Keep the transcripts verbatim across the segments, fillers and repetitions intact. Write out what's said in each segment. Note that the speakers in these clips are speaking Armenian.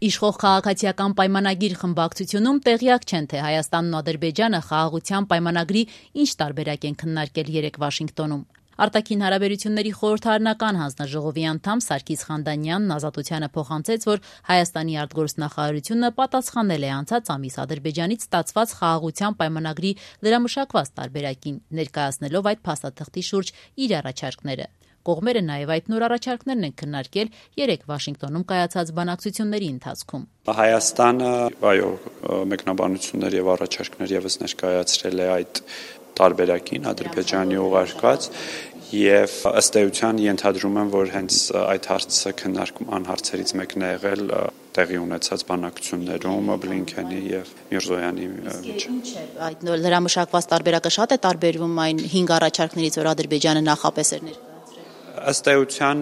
Իշխող քաղաքացիական պայմանագիր խմբակցությունում տեղյակ չեն, թե Հայաստանն ու Ադրբեջանը խաղաղության պայմանագրի ինչ տարբերակ են քննարկել երեկ Վաշինգտոնում։ Արտաքին հարաբերությունների խորհրդարանական հանձնաժողովի անդամ Սարգիս Խանդանյանն Ազատությանը փոխանցեց, որ Հայաստանի արտգործնախարարությունը պատասխանել է անցած ամիս Ադրբեջանից ստացված խաղաղության պայմանագրի լրամշակված տարբերակին, ներկայացնելով այդ փաստաթղթի շուրջ իր առաջարկները։ Կողմերը նաև այդ նոր առաջարկներն են քննարկել երեկ Վաշինգտոնում կայացած բանակցությունների ընթացքում։ Հայաստանը, այո, մեկնաբանություններ եւ առաջարկներ եւս ներկայացրել է այդ տարբերակին Ադրբեջանի ուղարկած եւ ըստ էության ենթադրում եմ, որ հենց այդ հարցը քննարկման հարցերից մեկն է եղել տեղի ունեցած բանակցություններում Բլինքենի եւ Միրզոյանի միջեւ։ Ինչ է այդ նոր լրամշակված տարբերակը շատ է տարբերվում այն հինգ առաջարկներից, որ Ադրբեջանը նախապես էր ներկայացրել։ Ըստ էության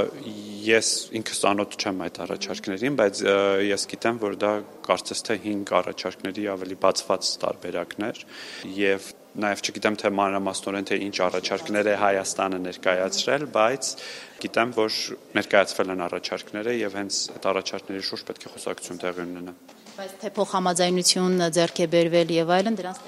ես ինքս ծանոթ չեմ այդ առաջարկներին, բայց ես գիտեմ, որ դա կարծես թե հինգ առաջարկների ավելի բացված տարբերակներ եւ նաև չգիտեմ թե մանրամասնորեն թե ինչ առաջարկներ է Հայաստանը ներկայացրել, բայց գիտեմ, որ ներկայացվել են առաջարկները եւ հենց այդ առաջարկների շուրջ պետք է խոսակցություն տեղի ունենա։ Բայց թե փոխհամաձայնություն ձեռք է բերվել եւ այլն դրանց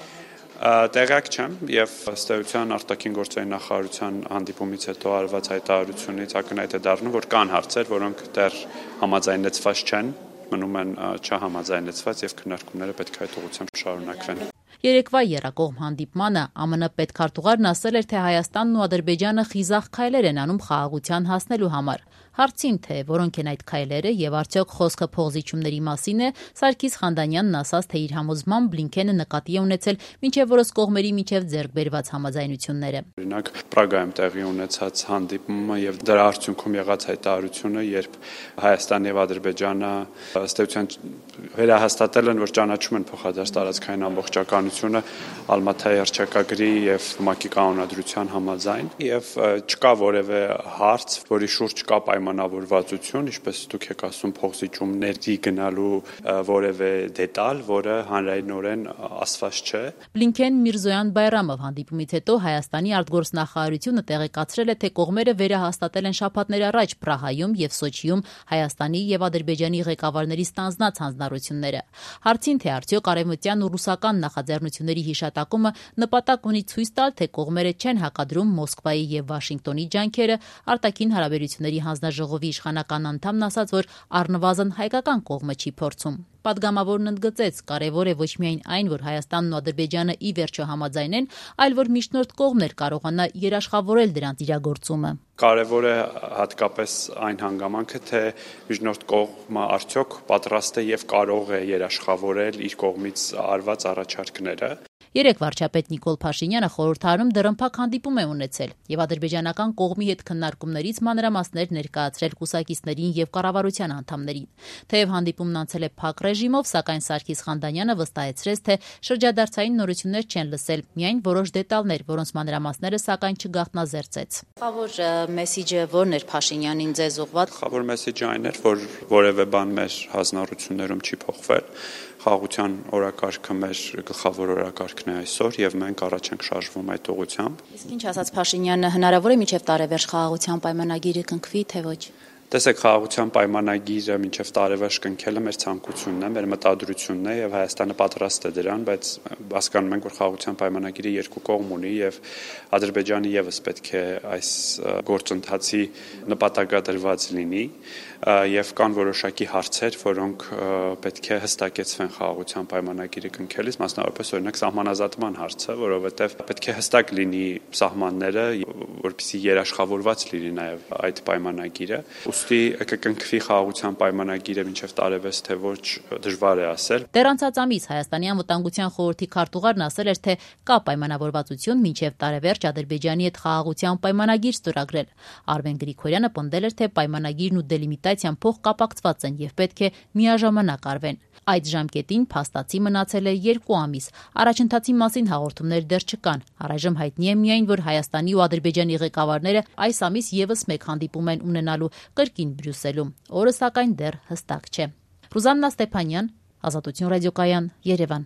Տեղյակ չեմ եւ ըստ էության արտաքին գործերի նախարարության հանդիպումից հետո արված հայտարարությունից ակնհայտ է դառնում, որ կան հարցեր, որոնք դեռ համաձայնեցված չեն, մնում են չհամաձայնեցված եւ քննարկումները պետք է այդ ուղղությամբ շարունակվեն։ Երեկվա եռակողմ հանդիպմանը ԱՄՆ պետքարտուղարն ասել էր, թե Հայաստանն ու Ադրբեջանը խիզախ քայլեր են անում խաղաղության հասնելու համար։ Հարցին, թե որոնք են այդ քայլերը եւ արդյոք խոսքը փողզիչումների մասին է, Սարգիս Խանդանյանն ասաց, թե իր համոզմամբ Բլինքենը նկատի է ունեցել մինչեւ որոշ կողմերի միջև ձեռք բերված համաձայնությունները։ Օրինակ Պրագայում տեղի ունեցած հանդիպումը եւ դրա արդյունքում եղած հայտարարությունը, երբ Հայաստանն եւ Ադրբեջանը ըստ էության վերահաստատել են, որ ճանաչում են փոխադարձ տարածքային ամբողջականությունը Ալմաթայի հռչակագրի եւ ՄԱԿ-ի կանոնադրության համաձայն եւ չկա որևէ հարց, որի շուրջ կա պայմանավորվածություն, ինչպես դուք եք ասում, փոխզիջումների գնալու որևէ դետալ, որը հանրայնորեն ասված չէ։ Բլինքեն Միրզոյան Բայրամով հանդիպումից հետո Հայաստանի արտգործնախարարությունը տեղեկացրել է, թե կողմերը վերահաստատել են շաբաթներ առաջ Պրահայում եւ Սոչիում Հայաստանի եւ Ադրբեջանի ղեկավարների ստանձնած հանձնառությունները։ Հարցին, թե արդյոք արևմտյան ու ռուսական նախաձեռնությունների հիշատակումը նպատակ ունի ցույց տալ, թե կողմերը չեն հակադրում Մոսկվայի եւ Վաշինգտոնի ջանքերը, արտաքին հարաբերությունների հանձնաժողովի իշխանական անդամն ասաց, որ առնվազն հայկական կողմը չի փորձում։ Պատգամավորն ընդգծեց, կարևոր է ոչ միայն այն, որ Հայաստանն ու Ադրբեջանը ի վերջո համաձայնեն, այլ որ միջնորդ կողմն էլ կարողանա երաշխավորել դրանց իրագործումը։ Կարևոր է հատկապես այն հանգամանքը, թե միջնորդ կողմը արդյոք պատրաստ է եւ կարող է երաշխավորել իր կողմից արված առաջարկները։ Երեկ վարչապետ Նիկոլ Փաշինյանը խորհրդարանում դռնփակ հանդիպում է ունեցել եւ ադրբեջանական կողմի հետ քննարկումներից մանրամասներ ներկայացրել կուսակիցներին եւ կառավարության անդամներին։ Թեև հանդիպումն անցել է փակ ռեժիմով, սակայն Սարգիս Խանդանյանը վստահեցրեց, թե շրջադարձային նորություններ չեն լսել, միայն որոշ դետալներ, որոնց մանրամասները սակայն չգաղտնազերծեց։ Խավոր մեսիջը ո՞րն էր Փաշինյանին ձեզ ուղղված։ Խավոր մեսիջը այն էր, որ որևէ բան մեր հանձնառություններում չի փոխվել։ Խաղաղության օրակարգը մեր գլխավոր օրակարգն է այսօր եւ մենք առաջ ենք շարժվում այդ ուղղությամբ։ Իսկ ինչ ասաց Փաշինյանը, հնարավոր է մինչեւ տարեվերջ խաղաղության պայմանագիրը կնքվի, թե ոչ։ Տեսեք, խաղաղության պայմանագիրը մինչև տարեվերջ կնքելը մեր ցանկությունն է, մեր մտադրությունն է եւ Հայաստանը պատրաստ է դրան, բայց հասկանում ենք, որ խաղաղության պայմանագիրը երկու կողմ ունի եւ Ադրբեջանը եւս պետք է այս գործընթացի նպատակադրված լինի եւ կան որոշակի հարցեր, որոնք պետք է հստակեցվեն խաղաղության պայմանագիրը կնքելիս, մասնավորապես օրինակ սահմանազատման հարցը, որովհետեւ պետք է հստակ լինի սահմանները, որպեսզի երաշխավորված լինի նաեւ այդ պայմանագիրը։ Ուստի կկնքվի խաղաղության պայմանագիրը մինչև տարեվերջ, թե ոչ, դժվար է ասել։ Դեռ անցած ամիս Հայաստանի անվտանգության խորհրդի քարտուղարն ասել էր, թե կա պայմանավորվածություն մինչև տարեվերջ Ադրբեջանի հետ խաղաղության պայմանագիր ստորագրել։ Արմեն Գրիգորյանը պնդել էր, թե պայմանագիրն ու դելիմիտացիան փոխկապակցված են եւ պետք է միաժամանակ արվեն։ Այդ ժամկետին փաստացի մնացել է երկու ամիս։ Առաջընթացի մասին հաղորդումներ դեռ չկան։ Առայժմ հայտնի է միայն, որ Հայաստանի ու Ադրբեջանի ղեկավարները այս ամիս եւս մեկ հանդիպում են ունենալու կրկին Բրյուսելում։ Օրը սակայն դեռ հստակ չէ։ Ռուզաննա Ստեփանյան, Ազատություն ռադիոկայան, Երևան։